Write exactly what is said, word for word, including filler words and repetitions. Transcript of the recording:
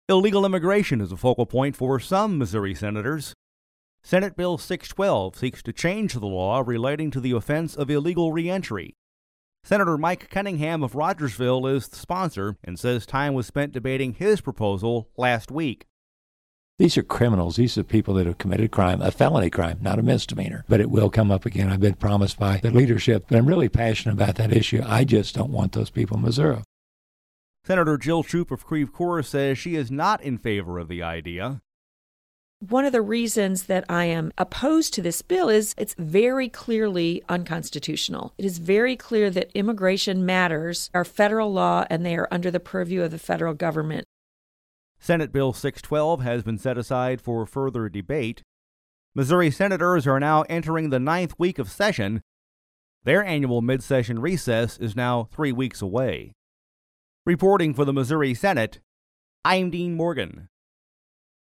Illegal immigration is a focal point for some Missouri senators. Senate Bill six twelve seeks to change the law relating to the offense of illegal reentry. Senator Mike Cunningham of Rogersville is the sponsor and says time was spent debating his proposal last week. These are criminals. These are people that have committed crime, a felony crime, not a misdemeanor. But it will come up again. I've been promised by the leadership. But I'm really passionate about that issue. I just don't want those people in Missouri. Senator Jill Troop of Creve Coeur says she is not in favor of the idea. One of the reasons that I am opposed to this bill is it's very clearly unconstitutional. It is very clear that immigration matters are federal law and they are under the purview of the federal government. Senate Bill six twelve has been set aside for further debate. Missouri senators are now entering the ninth week of session. Their annual mid-session recess is now three weeks away. Reporting for the Missouri Senate, I'm Dean Morgan.